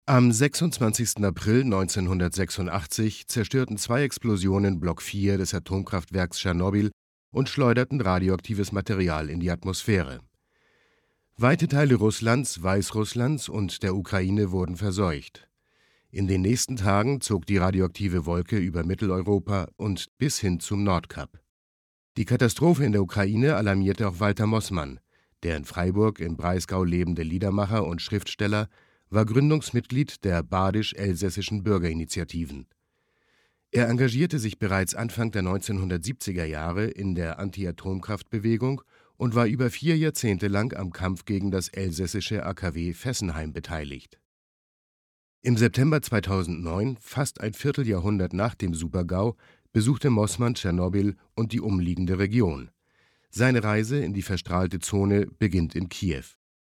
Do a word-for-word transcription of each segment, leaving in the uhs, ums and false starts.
Am sechsundzwanzigsten April neunzehnhundertsechsundachtzig zerstörten zwei Explosionen Block vier des Atomkraftwerks Tschernobyl und schleuderten radioaktives Material in die Atmosphäre. Weite Teile Russlands, Weißrusslands und der Ukraine wurden verseucht. In den nächsten Tagen zog die radioaktive Wolke über Mitteleuropa und bis hin zum Nordkap. Die Katastrophe in der Ukraine alarmierte auch Walter Mossmann. Der in Freiburg im Breisgau lebende Liedermacher und Schriftsteller war Gründungsmitglied der badisch-elsässischen Bürgerinitiativen. Er engagierte sich bereits Anfang der neunzehnhundertsiebziger Jahre in der Anti-Atomkraft-Bewegung und war über vier Jahrzehnte lang am Kampf gegen das elsässische A K W Fessenheim beteiligt. Im September zweitausendneun, fast ein Vierteljahrhundert nach dem Super-GAU, besuchte Mossmann Tschernobyl und die umliegende Region. Seine Reise in die verstrahlte Zone beginnt in Kiew.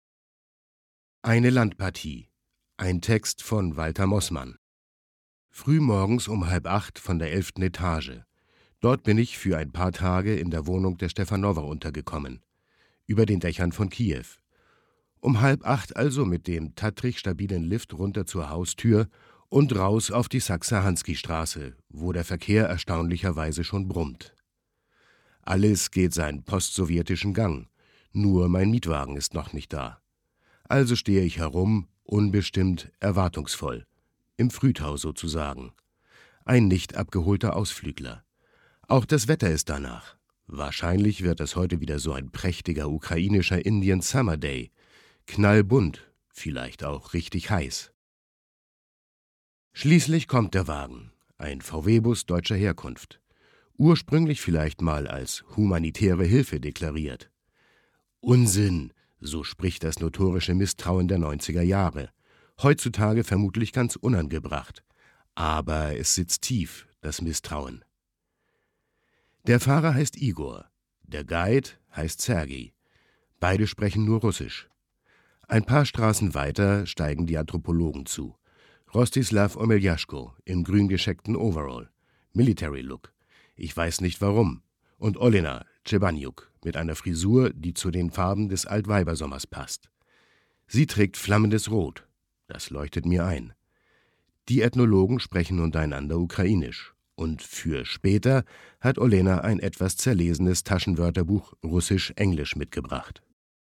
Eine Landpartie. Ein Text von Walter Mossmann. Frühmorgens um halb acht von der elften Etage. Dort bin ich für ein paar Tage in der Wohnung der Stefanowa untergekommen. Über den Dächern von Kiew. Um halb acht also mit dem tattrig stabilen Lift runter zur Haustür und raus auf die Saksahanski-Straße, wo der Verkehr erstaunlicherweise schon brummt. Alles geht seinen postsowjetischen Gang, nur mein Mietwagen ist noch nicht da. Also stehe ich herum, unbestimmt, erwartungsvoll. Im Frühtau sozusagen. Ein nicht abgeholter Ausflügler. Auch das Wetter ist danach. Wahrscheinlich wird es heute wieder so ein prächtiger ukrainischer Indian Summer Day. Knallbunt, vielleicht auch richtig heiß. Schließlich kommt der Wagen. Ein V W-Bus deutscher Herkunft. Ursprünglich vielleicht mal als humanitäre Hilfe deklariert. Unsinn! So spricht das notorische Misstrauen der neunziger Jahre. Heutzutage vermutlich ganz unangebracht. Aber es sitzt tief, das Misstrauen. Der Fahrer heißt Igor. Der Guide heißt Sergei. Beide sprechen nur Russisch. Ein paar Straßen weiter steigen die Anthropologen zu. Rostislav Omeljaschko im grün gescheckten Overall. Military Look. Ich weiß nicht warum. Und Olena Tschebaniuk mit einer Frisur, die zu den Farben des Altweibersommers passt. Sie trägt flammendes Rot. Das leuchtet mir ein. Die Ethnologen sprechen untereinander ukrainisch. Und für später hat Olena ein etwas zerlesenes Taschenwörterbuch Russisch-Englisch mitgebracht.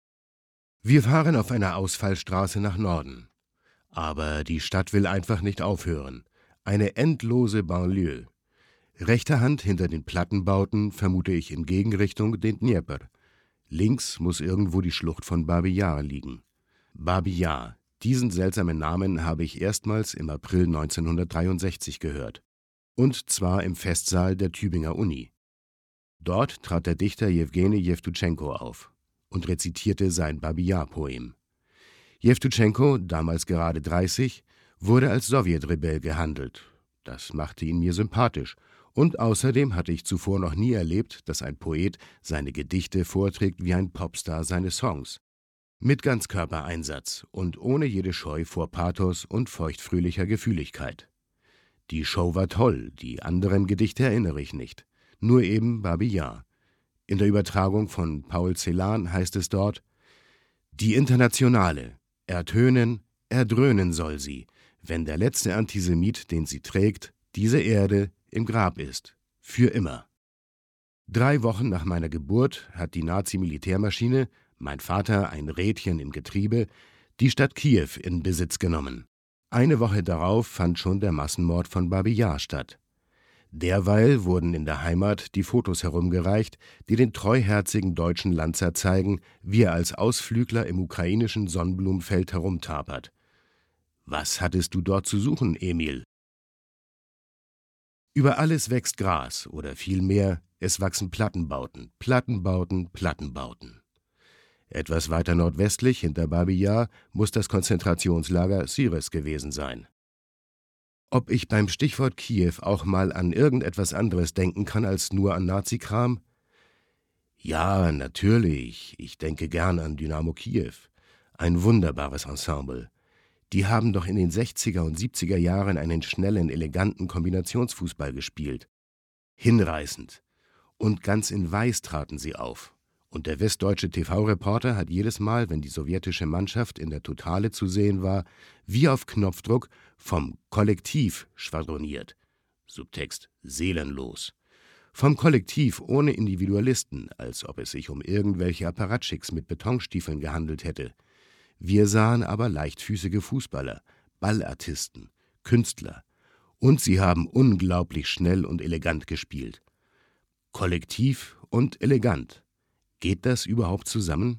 Wir fahren auf einer Ausfallstraße nach Norden. Aber die Stadt will einfach nicht aufhören. Eine endlose Banlieue. Rechter Hand hinter den Plattenbauten vermute ich in Gegenrichtung den Dnjepr. Links muss irgendwo die Schlucht von Babi Yar liegen. Babi Yar, diesen seltsamen Namen habe ich erstmals im April neunzehnhundertdreiundsechzig gehört. Und zwar im Festsaal der Tübinger Uni. Dort trat der Dichter Jewgeni Jewtuschenko auf und rezitierte sein Babi Yar-Poem. Jewtuschenko, damals gerade dreißig, wurde als Sowjetrebell gehandelt. Das machte ihn mir sympathisch. Und außerdem hatte ich zuvor noch nie erlebt, dass ein Poet seine Gedichte vorträgt wie ein Popstar seine Songs. Mit Ganzkörpereinsatz und ohne jede Scheu vor Pathos und feuchtfröhlicher Gefühligkeit. Die Show war toll, die anderen Gedichte erinnere ich nicht. Nur eben Babi Yar. In der Übertragung von Paul Celan heißt es dort: Die Internationale, ertönen, erdröhnen soll sie, wenn der letzte Antisemit, den sie trägt, diese Erde im Grab ist. Für immer. Drei Wochen nach meiner Geburt hat die Nazi-Militärmaschine, mein Vater ein Rädchen im Getriebe, die Stadt Kiew in Besitz genommen. Eine Woche darauf fand schon der Massenmord von Babi Yar statt. Derweil wurden in der Heimat die Fotos herumgereicht, die den treuherzigen deutschen Lanzer zeigen, wie er als Ausflügler im ukrainischen Sonnenblumenfeld herumtapert. Was hattest du dort zu suchen, Emil? Über alles wächst Gras, oder vielmehr, es wachsen Plattenbauten, Plattenbauten, Plattenbauten. Etwas weiter nordwestlich, hinter Babi Yar, muss das Konzentrationslager Sires gewesen sein. Ob ich beim Stichwort Kiew auch mal an irgendetwas anderes denken kann als nur an Nazikram? Ja, natürlich, ich denke gern an Dynamo Kiew. Ein wunderbares Ensemble. Die haben doch in den sechziger und siebziger Jahren einen schnellen, eleganten Kombinationsfußball gespielt. Hinreißend. Und ganz in Weiß traten sie auf. Und der westdeutsche T V-Reporter hat jedes Mal, wenn die sowjetische Mannschaft in der Totale zu sehen war, wie auf Knopfdruck vom Kollektiv schwadroniert. Subtext seelenlos. Vom Kollektiv ohne Individualisten, als ob es sich um irgendwelche Apparatschicks mit Betonstiefeln gehandelt hätte. Wir sahen aber leichtfüßige Fußballer, Ballartisten, Künstler. Und sie haben unglaublich schnell und elegant gespielt. Kollektiv und elegant. Geht das überhaupt zusammen?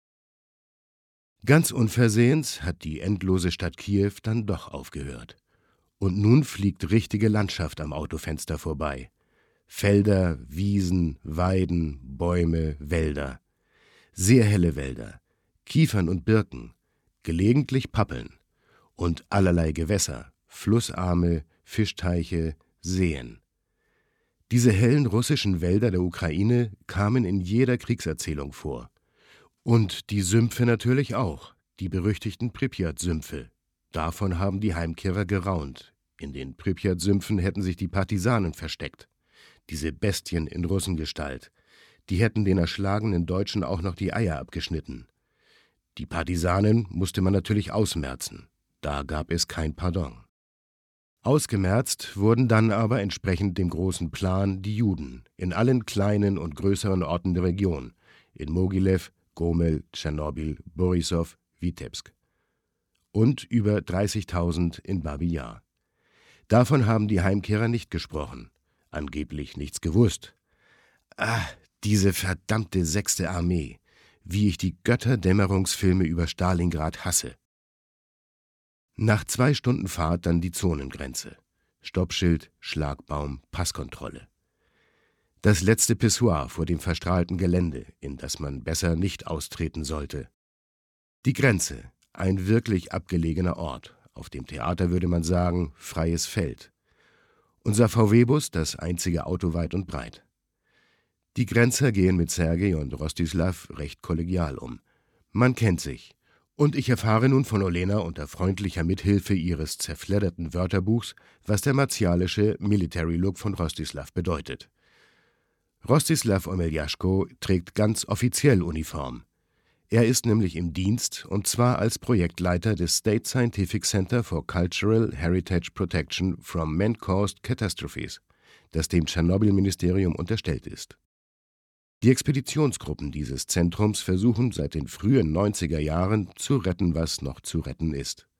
Ganz unversehens hat die endlose Stadt Kiew dann doch aufgehört. Und nun fliegt richtige Landschaft am Autofenster vorbei. Felder, Wiesen, Weiden, Bäume, Wälder. Sehr helle Wälder, Kiefern und Birken, gelegentlich Pappeln und allerlei Gewässer, Flussarme, Fischteiche, Seen. Diese hellen russischen Wälder der Ukraine kamen in jeder Kriegserzählung vor. Und die Sümpfe natürlich auch, die berüchtigten Pripyat-Sümpfe. Davon haben die Heimkehrer geraunt. In den Pripyat-Sümpfen hätten sich die Partisanen versteckt. Diese Bestien in Russengestalt. Die hätten den erschlagenen Deutschen auch noch die Eier abgeschnitten. Die Partisanen musste man natürlich ausmerzen. Da gab es kein Pardon. Ausgemerzt wurden dann aber entsprechend dem großen Plan die Juden in allen kleinen und größeren Orten der Region, in Mogilew, Gomel, Tschernobyl, Borissow, Witebsk und über dreißigtausend in Babi Yar. Davon haben die Heimkehrer nicht gesprochen, angeblich nichts gewusst. Ah, diese verdammte sechste Armee, wie ich die Götterdämmerungsfilme über Stalingrad hasse. Nach zwei Stunden Fahrt dann die Zonengrenze. Stoppschild, Schlagbaum, Passkontrolle. Das letzte Pissoir vor dem verstrahlten Gelände, in das man besser nicht austreten sollte. Die Grenze, ein wirklich abgelegener Ort. Auf dem Theater würde man sagen, freies Feld. Unser V W-Bus, das einzige Auto weit und breit. Die Grenzer gehen mit Sergej und Rostislav recht kollegial um. Man kennt sich. Und ich erfahre nun von Olena unter freundlicher Mithilfe ihres zerfledderten Wörterbuchs, was der martialische Military-Look von Rostislav bedeutet. Rostislav Omeljaschko trägt ganz offiziell Uniform. Er ist nämlich im Dienst, und zwar als Projektleiter des State Scientific Center for Cultural Heritage Protection from Man-Caused Catastrophes, das dem Tschernobyl-Ministerium unterstellt ist. Die Expeditionsgruppen dieses Zentrums versuchen seit den frühen neunziger Jahren zu retten, was noch zu retten ist.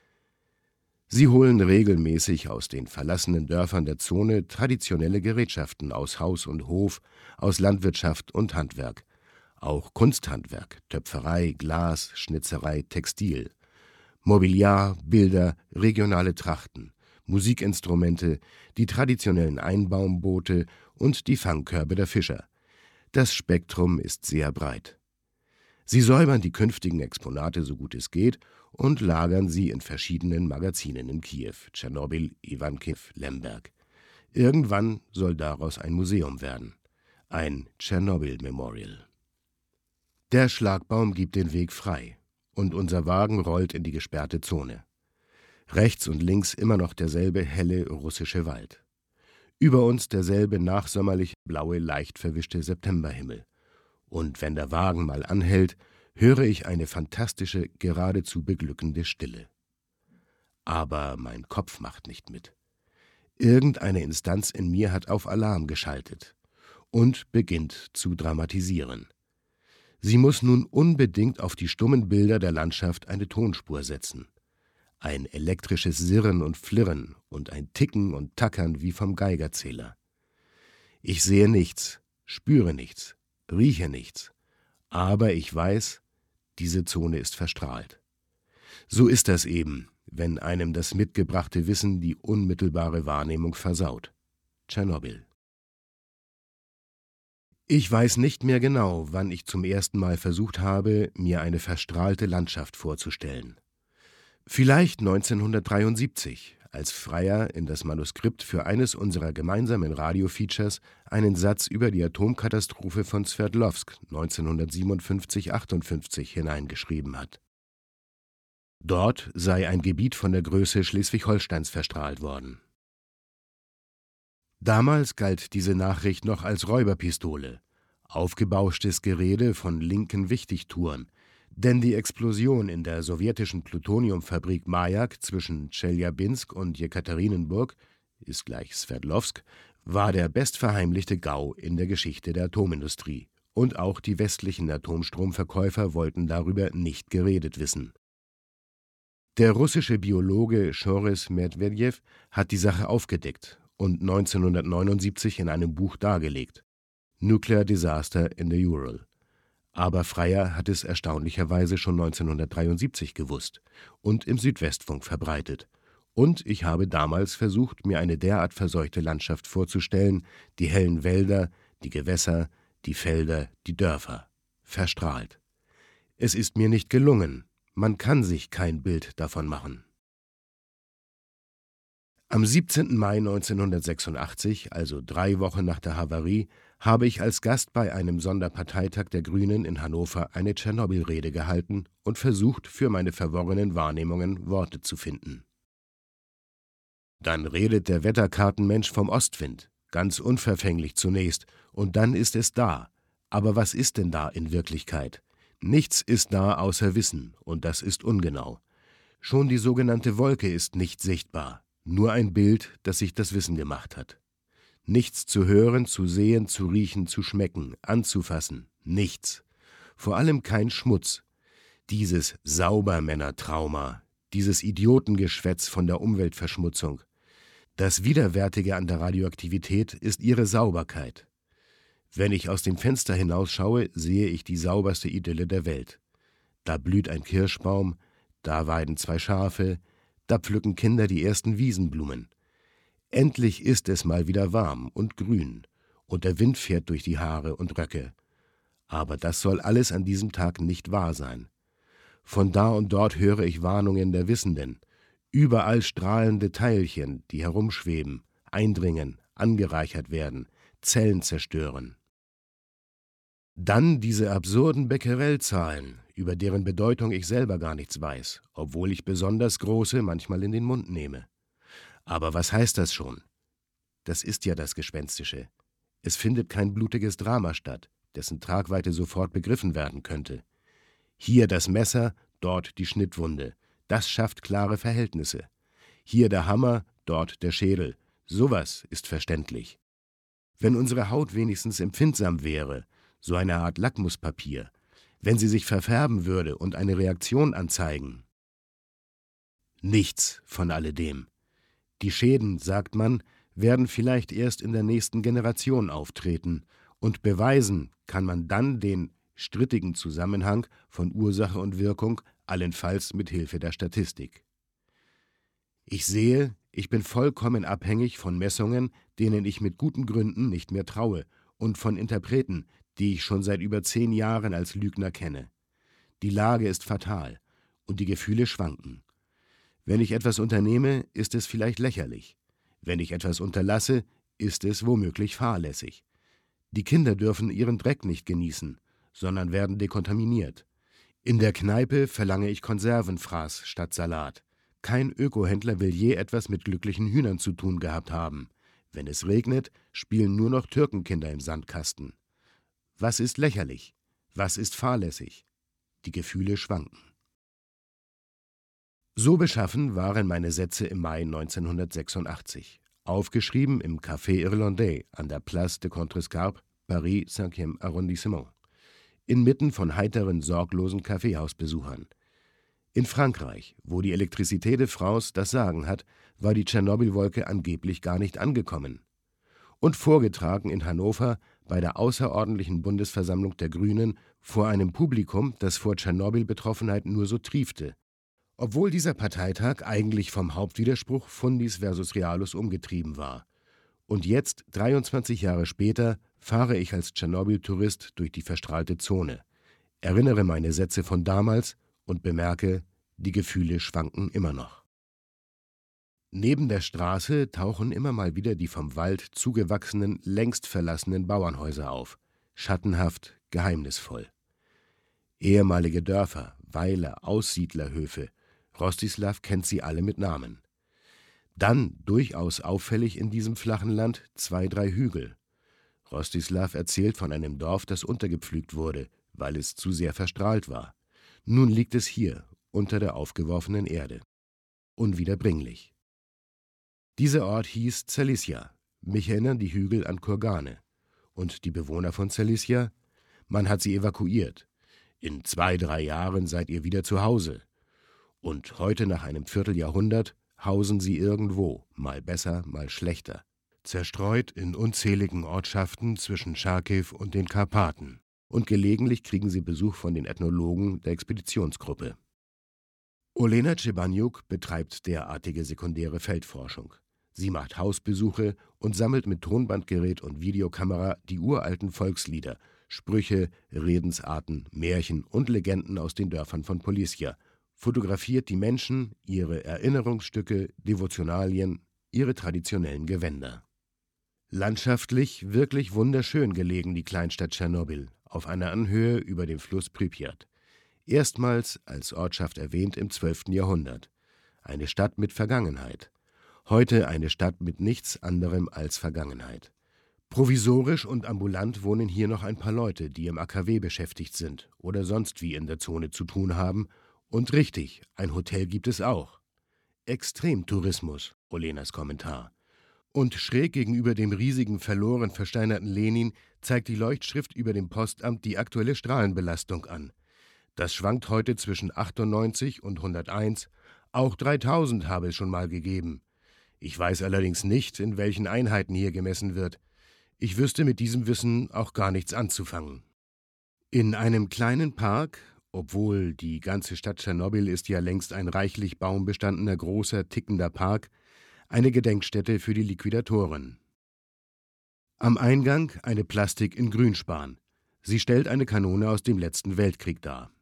Sie holen regelmäßig aus den verlassenen Dörfern der Zone traditionelle Gerätschaften aus Haus und Hof, aus Landwirtschaft und Handwerk, auch Kunsthandwerk, Töpferei, Glas, Schnitzerei, Textil, Mobiliar, Bilder, regionale Trachten, Musikinstrumente, die traditionellen Einbaumboote und die Fangkörbe der Fischer. Das Spektrum ist sehr breit. Sie säubern die künftigen Exponate so gut es geht und lagern sie in verschiedenen Magazinen in Kiew, Tschernobyl, Iwankiw, Lemberg. Irgendwann soll daraus ein Museum werden. Ein Tschernobyl-Memorial. Der Schlagbaum gibt den Weg frei und unser Wagen rollt in die gesperrte Zone. Rechts und links immer noch derselbe helle russische Wald. Über uns derselbe nachsommerlich blaue, leicht verwischte Septemberhimmel. Und wenn der Wagen mal anhält, höre ich eine fantastische, geradezu beglückende Stille. Aber mein Kopf macht nicht mit. Irgendeine Instanz in mir hat auf Alarm geschaltet und beginnt zu dramatisieren. Sie muss nun unbedingt auf die stummen Bilder der Landschaft eine Tonspur setzen. Ein elektrisches Sirren und Flirren und ein Ticken und Tackern wie vom Geigerzähler. Ich sehe nichts, spüre nichts, rieche nichts, aber ich weiß, diese Zone ist verstrahlt. So ist das eben, wenn einem das mitgebrachte Wissen die unmittelbare Wahrnehmung versaut. Tschernobyl. Ich weiß nicht mehr genau, wann ich zum ersten Mal versucht habe, mir eine verstrahlte Landschaft vorzustellen. Vielleicht neunzehnhundertdreiundsiebzig, als Freyer in das Manuskript für eines unserer gemeinsamen Radiofeatures einen Satz über die Atomkatastrophe von Sverdlovsk neunzehnhundertsiebenundfünfzig achtundfünfzig hineingeschrieben hat. Dort sei ein Gebiet von der Größe Schleswig-Holsteins verstrahlt worden. Damals galt diese Nachricht noch als Räuberpistole, Aufgebauschtes Gerede von linken Wichtigtuern, denn die Explosion in der sowjetischen Plutoniumfabrik Majak zwischen Tscheljabinsk und Jekaterinenburg ist gleich Sverdlovsk, war der bestverheimlichte GAU in der Geschichte der Atomindustrie. Und auch die westlichen Atomstromverkäufer wollten darüber nicht geredet wissen. Der russische Biologe Schoris Medwedew hat die Sache aufgedeckt und neunzehnhundertneunundsiebzig in einem Buch dargelegt: Nuclear Disaster in the Ural. Aber Freyer hat es erstaunlicherweise schon neunzehnhundertdreiundsiebzig gewusst und im Südwestfunk verbreitet. Und ich habe damals versucht, mir eine derart verseuchte Landschaft vorzustellen, die hellen Wälder, die Gewässer, die Felder, die Dörfer, verstrahlt. Es ist mir nicht gelungen, man kann sich kein Bild davon machen. Am siebzehnten Mai neunzehnhundertsechsundachtzig, also drei Wochen nach der Havarie, habe ich als Gast bei einem Sonderparteitag der Grünen in Hannover eine Tschernobyl-Rede gehalten und versucht, für meine verworrenen Wahrnehmungen Worte zu finden. Dann redet der Wetterkartenmensch vom Ostwind, ganz unverfänglich zunächst, und dann ist es da. Aber was ist denn da in Wirklichkeit? Nichts ist da außer Wissen, und das ist ungenau. Schon die sogenannte Wolke ist nicht sichtbar, nur ein Bild, das sich das Wissen gemacht hat. Nichts zu hören, zu sehen, zu riechen, zu schmecken, anzufassen, nichts. Vor allem kein Schmutz. Dieses Saubermännertrauma, dieses Idiotengeschwätz von der Umweltverschmutzung. Das Widerwärtige an der Radioaktivität ist ihre Sauberkeit. Wenn ich aus dem Fenster hinausschaue, sehe ich die sauberste Idylle der Welt. Da blüht ein Kirschbaum, da weiden zwei Schafe, da pflücken Kinder die ersten Wiesenblumen. Endlich ist es mal wieder warm und grün, und der Wind fährt durch die Haare und Röcke. Aber das soll alles an diesem Tag nicht wahr sein. Von da und dort höre ich Warnungen der Wissenden. Überall strahlende Teilchen, die herumschweben, eindringen, angereichert werden, Zellen zerstören. Dann diese absurden Becquerel-Zahlen, über deren Bedeutung ich selber gar nichts weiß, obwohl ich besonders große manchmal in den Mund nehme. Aber was heißt das schon? Das ist ja das Gespenstische. Es findet kein blutiges Drama statt, dessen Tragweite sofort begriffen werden könnte. Hier das Messer, dort die Schnittwunde. Das schafft klare Verhältnisse. Hier der Hammer, dort der Schädel. Sowas ist verständlich. Wenn unsere Haut wenigstens empfindsam wäre, so eine Art Lackmuspapier, wenn sie sich verfärben würde und eine Reaktion anzeigen. Nichts von alledem. Die Schäden, sagt man, werden vielleicht erst in der nächsten Generation auftreten, und beweisen kann man dann den strittigen Zusammenhang von Ursache und Wirkung, allenfalls mit Hilfe der Statistik. Ich sehe, ich bin vollkommen abhängig von Messungen, denen ich mit guten Gründen nicht mehr traue, und von Interpreten, die ich schon seit über zehn Jahren als Lügner kenne. Die Lage ist fatal, und die Gefühle schwanken. Wenn ich etwas unternehme, ist es vielleicht lächerlich. Wenn ich etwas unterlasse, ist es womöglich fahrlässig. Die Kinder dürfen ihren Dreck nicht genießen, sondern werden dekontaminiert. In der Kneipe verlange ich Konservenfraß statt Salat. Kein Ökohändler will je etwas mit glücklichen Hühnern zu tun gehabt haben. Wenn es regnet, spielen nur noch Türkenkinder im Sandkasten. Was ist lächerlich? Was ist fahrlässig? Die Gefühle schwanken. So beschaffen waren meine Sätze im Mai neunzehnhundertsechsundachtzig, aufgeschrieben im Café Irlandais an der Place de Contrescarpe, Paris, fünftes Arrondissement, inmitten von heiteren, sorglosen Kaffeehausbesuchern. In Frankreich, wo die Électricité de France das Sagen hat, war die Tschernobyl-Wolke angeblich gar nicht angekommen. Und vorgetragen in Hannover bei der außerordentlichen Bundesversammlung der Grünen vor einem Publikum, das vor Tschernobyl-Betroffenheit nur so triefte. Obwohl dieser Parteitag eigentlich vom Hauptwiderspruch Fundis versus Realus umgetrieben war. Und jetzt, dreiundzwanzig Jahre später, fahre ich als Tschernobyl-Tourist durch die verstrahlte Zone, erinnere meine Sätze von damals und bemerke, die Gefühle schwanken immer noch. Neben der Straße tauchen immer mal wieder die vom Wald zugewachsenen, längst verlassenen Bauernhäuser auf, schattenhaft, geheimnisvoll. Ehemalige Dörfer, Weiler, Aussiedlerhöfe, Rostislav kennt sie alle mit Namen. Dann, durchaus auffällig in diesem flachen Land, zwei, drei Hügel. Rostislav erzählt von einem Dorf, das untergepflügt wurde, weil es zu sehr verstrahlt war. Nun liegt es hier, unter der aufgeworfenen Erde. Unwiederbringlich. Dieser Ort hieß Zalicia. Mich erinnern die Hügel an Kurgane. Und die Bewohner von Zalicia? Man hat sie evakuiert. In zwei, drei Jahren seid ihr wieder zu Hause. Und heute, nach einem Vierteljahrhundert, hausen sie irgendwo, mal besser, mal schlechter. Zerstreut in unzähligen Ortschaften zwischen Charkiw und den Karpaten. Und gelegentlich kriegen sie Besuch von den Ethnologen der Expeditionsgruppe. Olena Tschebaniuk betreibt derartige sekundäre Feldforschung. Sie macht Hausbesuche und sammelt mit Tonbandgerät und Videokamera die uralten Volkslieder, Sprüche, Redensarten, Märchen und Legenden aus den Dörfern von Polisia, fotografiert die Menschen, ihre Erinnerungsstücke, Devotionalien, ihre traditionellen Gewänder. Landschaftlich wirklich wunderschön gelegen die Kleinstadt Tschernobyl, auf einer Anhöhe über dem Fluss Pripyat. Erstmals als Ortschaft erwähnt im zwölften Jahrhundert. Eine Stadt mit Vergangenheit. Heute eine Stadt mit nichts anderem als Vergangenheit. Provisorisch und ambulant wohnen hier noch ein paar Leute, die im A K W beschäftigt sind oder sonst wie in der Zone zu tun haben. Und richtig, ein Hotel gibt es auch. Extremtourismus, Olenas Kommentar. Und schräg gegenüber dem riesigen, verloren versteinerten Lenin zeigt die Leuchtschrift über dem Postamt die aktuelle Strahlenbelastung an. Das schwankt heute zwischen achtundneunzig und hunderteins, auch dreitausend habe es schon mal gegeben. Ich weiß allerdings nicht, in welchen Einheiten hier gemessen wird. Ich wüsste mit diesem Wissen auch gar nichts anzufangen. In einem kleinen Park, obwohl die ganze Stadt Tschernobyl ist ja längst ein reichlich baumbestandener, großer, tickender Park, eine Gedenkstätte für die Liquidatoren. Am Eingang eine Plastik in Grünspan. Sie stellt eine Kanone aus dem letzten Weltkrieg dar.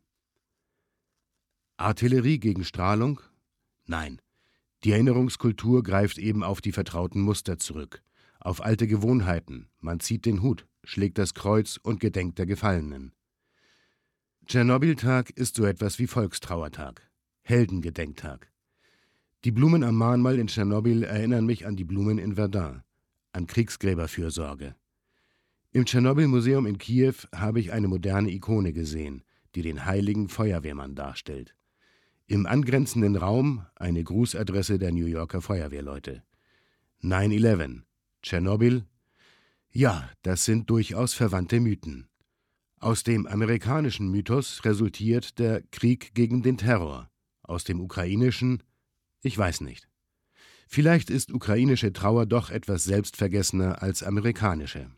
Artillerie gegen Strahlung? Nein. Die Erinnerungskultur greift eben auf die vertrauten Muster zurück, auf alte Gewohnheiten. Man zieht den Hut, schlägt das Kreuz und gedenkt der Gefallenen. Tschernobyl-Tag ist so etwas wie Volkstrauertag, Heldengedenktag. Die Blumen am Mahnmal in Tschernobyl erinnern mich an die Blumen in Verdun, an Kriegsgräberfürsorge. Im Tschernobyl-Museum in Kiew habe ich eine moderne Ikone gesehen, die den heiligen Feuerwehrmann darstellt. Im angrenzenden Raum eine Grußadresse der New Yorker Feuerwehrleute. neun elf, Tschernobyl? Ja, das sind durchaus verwandte Mythen. Aus dem amerikanischen Mythos resultiert der Krieg gegen den Terror. Aus dem ukrainischen? Ich weiß nicht. Vielleicht ist ukrainische Trauer doch etwas selbstvergessener als amerikanische.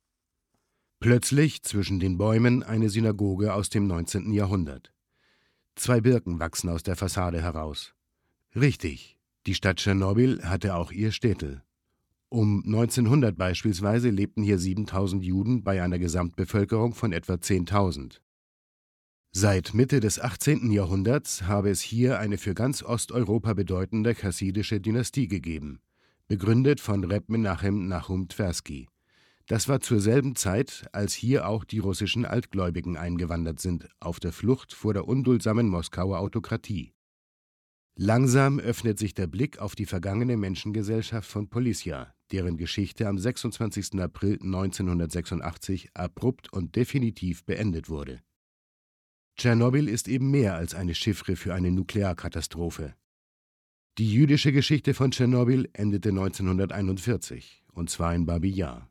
Plötzlich zwischen den Bäumen eine Synagoge aus dem neunzehnten Jahrhundert. Zwei Birken wachsen aus der Fassade heraus. Richtig, die Stadt Tschernobyl hatte auch ihr Städtel. Um neunzehnhundert beispielsweise lebten hier siebentausend Juden bei einer Gesamtbevölkerung von etwa zehntausend. Seit Mitte des achtzehnten Jahrhunderts habe es hier eine für ganz Osteuropa bedeutende chassidische Dynastie gegeben, begründet von Reb Menachem Nahum Tversky. Das war zur selben Zeit, als hier auch die russischen Altgläubigen eingewandert sind, auf der Flucht vor der unduldsamen Moskauer Autokratie. Langsam öffnet sich der Blick auf die vergangene Menschengesellschaft von Polisia, deren Geschichte am sechsundzwanzigsten April neunzehnhundertsechsundachtzig abrupt und definitiv beendet wurde. Tschernobyl ist eben mehr als eine Chiffre für eine Nuklearkatastrophe. Die jüdische Geschichte von Tschernobyl endete neunzehnhunderteinundvierzig, und zwar in Babi Yar.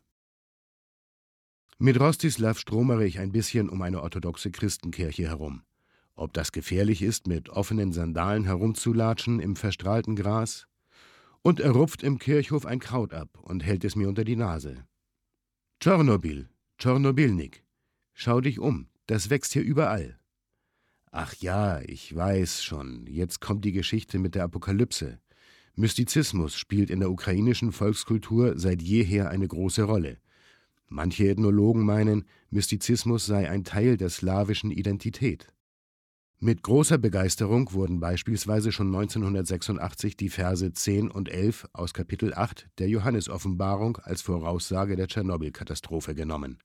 Mit Rostislav stromere ich ein bisschen um eine orthodoxe Christenkirche herum. Ob das gefährlich ist, mit offenen Sandalen herumzulatschen im verstrahlten Gras? Und er rupft im Kirchhof ein Kraut ab und hält es mir unter die Nase. Tschernobyl, Tschernobylnik. Schau dich um, das wächst hier überall. Ach ja, ich weiß schon, jetzt kommt die Geschichte mit der Apokalypse. Mystizismus spielt in der ukrainischen Volkskultur seit jeher eine große Rolle. Manche Ethnologen meinen, Mystizismus sei ein Teil der slawischen Identität. Mit großer Begeisterung wurden beispielsweise schon neunzehnhundertsechsundachtzig die Verse zehn und elf aus Kapitel acht der Johannesoffenbarung als Voraussage der Tschernobyl-Katastrophe genommen.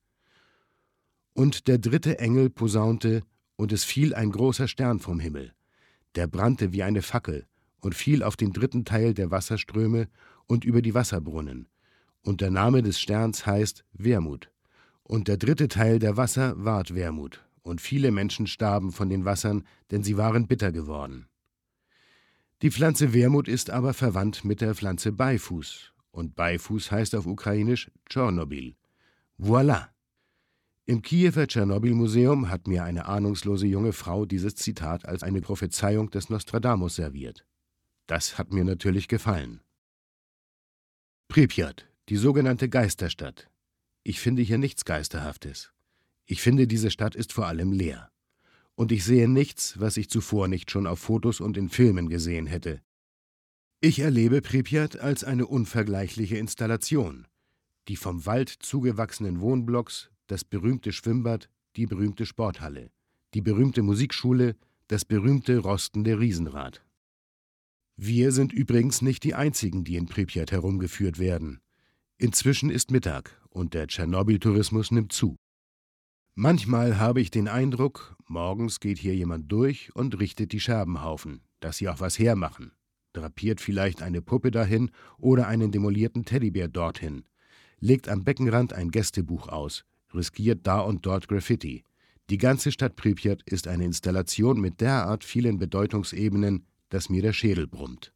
Und der dritte Engel posaunte, und es fiel ein großer Stern vom Himmel. Der brannte wie eine Fackel und fiel auf den dritten Teil der Wasserströme und über die Wasserbrunnen. Und der Name des Sterns heißt Wermut. Und der dritte Teil der Wasser ward Wermut. Und viele Menschen starben von den Wassern, denn sie waren bitter geworden. Die Pflanze Wermut ist aber verwandt mit der Pflanze Beifuß. Und Beifuß heißt auf Ukrainisch Tschernobyl. Voilà! Im Kiewer Tschernobyl-Museum hat mir eine ahnungslose junge Frau dieses Zitat als eine Prophezeiung des Nostradamus serviert. Das hat mir natürlich gefallen. Pripjat, die sogenannte Geisterstadt. Ich finde hier nichts Geisterhaftes. Ich finde, diese Stadt ist vor allem leer. Und ich sehe nichts, was ich zuvor nicht schon auf Fotos und in Filmen gesehen hätte. Ich erlebe Pripjat als eine unvergleichliche Installation. Die vom Wald zugewachsenen Wohnblocks, das berühmte Schwimmbad, die berühmte Sporthalle, die berühmte Musikschule, das berühmte rostende Riesenrad. Wir sind übrigens nicht die Einzigen, die in Pripjat herumgeführt werden. Inzwischen ist Mittag und der Tschernobyl-Tourismus nimmt zu. Manchmal habe ich den Eindruck, morgens geht hier jemand durch und richtet die Scherbenhaufen, dass sie auch was hermachen, drapiert vielleicht eine Puppe dahin oder einen demolierten Teddybär dorthin, legt am Beckenrand ein Gästebuch aus, riskiert da und dort Graffiti. Die ganze Stadt Pripjat ist eine Installation mit derart vielen Bedeutungsebenen, dass mir der Schädel brummt.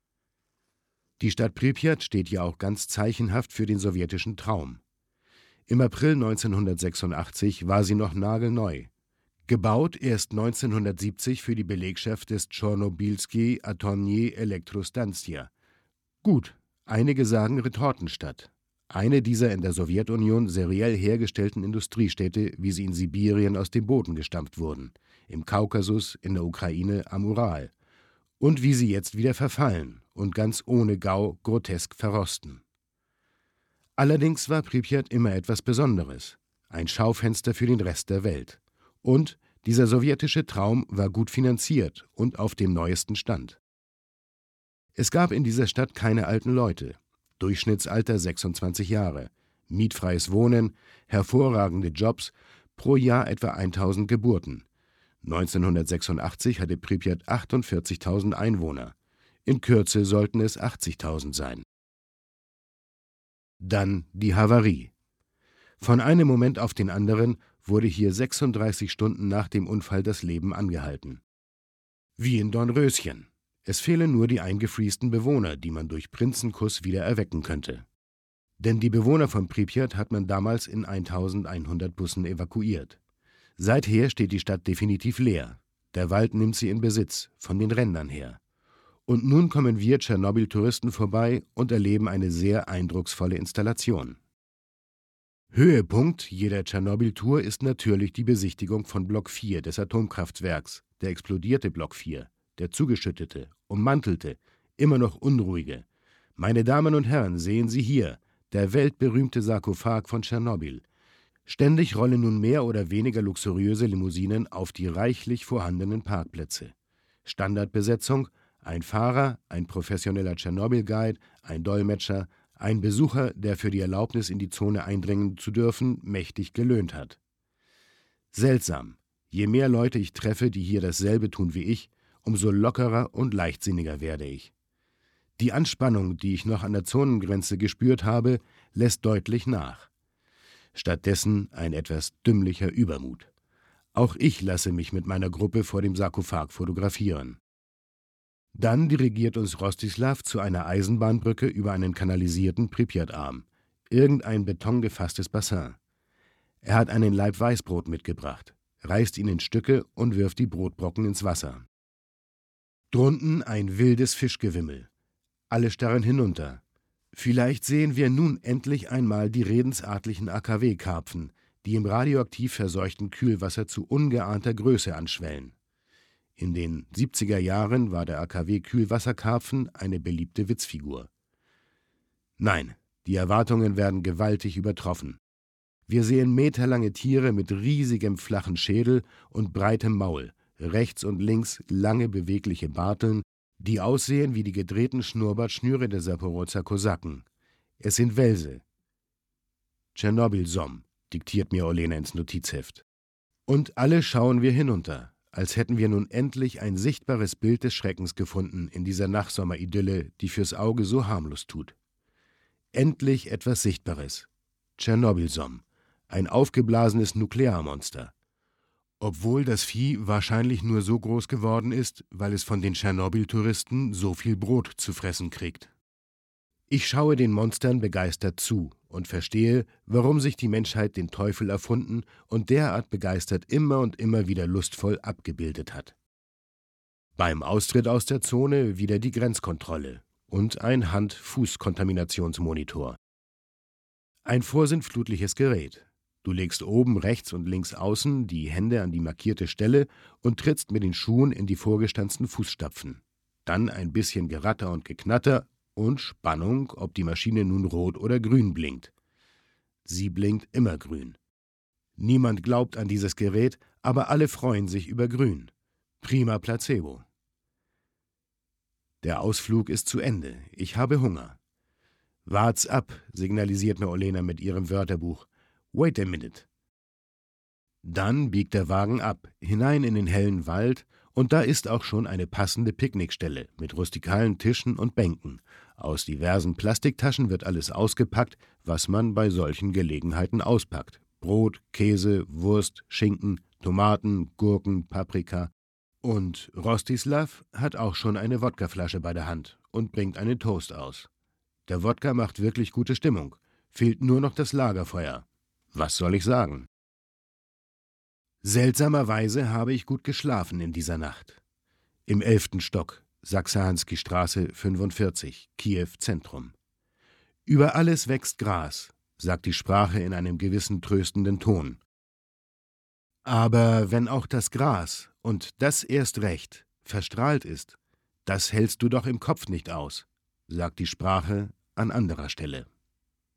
Die Stadt Pripjat steht ja auch ganz zeichenhaft für den sowjetischen Traum. Im April neunzehnhundertsechsundachtzig war sie noch nagelneu. Gebaut erst neunzehnhundertsiebzig für die Belegschaft des Tschernobilski Atomnie Elektrostanzia. Gut, einige sagen Retortenstadt. Eine dieser in der Sowjetunion seriell hergestellten Industriestädte, wie sie in Sibirien aus dem Boden gestampft wurden, im Kaukasus, in der Ukraine, am Ural. Und wie sie jetzt wieder verfallen und ganz ohne Gau grotesk verrosten. Allerdings war Pripjat immer etwas Besonderes, ein Schaufenster für den Rest der Welt. Und dieser sowjetische Traum war gut finanziert und auf dem neuesten Stand. Es gab in dieser Stadt keine alten Leute, Durchschnittsalter sechsundzwanzig Jahre, mietfreies Wohnen, hervorragende Jobs, pro Jahr etwa tausend Geburten. neunzehnhundertsechsundachtzig hatte Pripjat achtundvierzigtausend Einwohner, in Kürze sollten es achtzigtausend sein. Dann die Havarie. Von einem Moment auf den anderen wurde hier sechsunddreißig Stunden nach dem Unfall das Leben angehalten. Wie in Dornröschen. Es fehlen nur die eingefriesten Bewohner, die man durch Prinzenkuss wieder erwecken könnte. Denn die Bewohner von Pripjat hat man damals in eintausendeinhundert Bussen evakuiert. Seither steht die Stadt definitiv leer. Der Wald nimmt sie in Besitz, von den Rändern her. Und nun kommen wir Tschernobyl-Touristen vorbei und erleben eine sehr eindrucksvolle Installation. Höhepunkt jeder Tschernobyl-Tour ist natürlich die Besichtigung von Block vier des Atomkraftwerks, der explodierte Block vier, der zugeschüttete, ummantelte, immer noch unruhige. Meine Damen und Herren, sehen Sie hier, der weltberühmte Sarkophag von Tschernobyl. Ständig rollen nun mehr oder weniger luxuriöse Limousinen auf die reichlich vorhandenen Parkplätze. Standardbesetzung: ein Fahrer, ein professioneller Tschernobyl-Guide, ein Dolmetscher, ein Besucher, der für die Erlaubnis in die Zone eindringen zu dürfen, mächtig gelöhnt hat. Seltsam, je mehr Leute ich treffe, die hier dasselbe tun wie ich, umso lockerer und leichtsinniger werde ich. Die Anspannung, die ich noch an der Zonengrenze gespürt habe, lässt deutlich nach. Stattdessen ein etwas dümmlicher Übermut. Auch ich lasse mich mit meiner Gruppe vor dem Sarkophag fotografieren. Dann dirigiert uns Rostislav zu einer Eisenbahnbrücke über einen kanalisierten Pripjat-Arm, irgendein betongefasstes Bassin. Er hat einen Laib Weißbrot mitgebracht, reißt ihn in Stücke und wirft die Brotbrocken ins Wasser. Drunten ein wildes Fischgewimmel. Alle starren hinunter. Vielleicht sehen wir nun endlich einmal die redensartlichen A K W-Karpfen, die im radioaktiv verseuchten Kühlwasser zu ungeahnter Größe anschwellen. In den siebziger Jahren war der A K W-Kühlwasserkarpfen eine beliebte Witzfigur. Nein, die Erwartungen werden gewaltig übertroffen. Wir sehen meterlange Tiere mit riesigem flachen Schädel und breitem Maul, rechts und links lange bewegliche Barteln, die aussehen wie die gedrehten Schnurrbartschnüre der Saporozer Kosaken. Es sind Welse. Tschernobyl-Som, diktiert mir Olena ins Notizheft. Und alle schauen wir hinunter, als hätten wir nun endlich ein sichtbares Bild des Schreckens gefunden in dieser Nachsommeridylle, die fürs Auge so harmlos tut. Endlich etwas Sichtbares. Tschernobyl-Som, ein aufgeblasenes Nuklearmonster. Obwohl das Vieh wahrscheinlich nur so groß geworden ist, weil es von den Tschernobyl-Touristen so viel Brot zu fressen kriegt. Ich schaue den Monstern begeistert zu und verstehe, warum sich die Menschheit den Teufel erfunden und derart begeistert immer und immer wieder lustvoll abgebildet hat. Beim Austritt aus der Zone wieder die Grenzkontrolle und ein Hand-Fuß-Kontaminationsmonitor. Ein vorsinnflutliches Gerät. Du legst oben rechts und links außen die Hände an die markierte Stelle und trittst mit den Schuhen in die vorgestanzten Fußstapfen. Dann ein bisschen Geratter und Geknatter und Spannung, ob die Maschine nun rot oder grün blinkt. Sie blinkt immer grün. Niemand glaubt an dieses Gerät, aber alle freuen sich über grün. Prima Placebo. Der Ausflug ist zu Ende. Ich habe Hunger. »Wart's ab«, signalisiert mir Olena mit ihrem Wörterbuch. »Wait a minute.« Dann biegt der Wagen ab, hinein in den hellen Wald, und da ist auch schon eine passende Picknickstelle mit rustikalen Tischen und Bänken. Aus diversen Plastiktaschen wird alles ausgepackt, was man bei solchen Gelegenheiten auspackt. Brot, Käse, Wurst, Schinken, Tomaten, Gurken, Paprika. Und Rostislav hat auch schon eine Wodkaflasche bei der Hand und bringt einen Toast aus. Der Wodka macht wirklich gute Stimmung. Fehlt nur noch das Lagerfeuer. Was soll ich sagen? Seltsamerweise habe ich gut geschlafen in dieser Nacht. Im elften Stock, Sachsahanski-Straße fünfundvierzig, Kiew Zentrum. Über alles wächst Gras, sagt die Sprache in einem gewissen tröstenden Ton. Aber wenn auch das Gras, und das erst recht, verstrahlt ist, das hältst du doch im Kopf nicht aus, sagt die Sprache an anderer Stelle.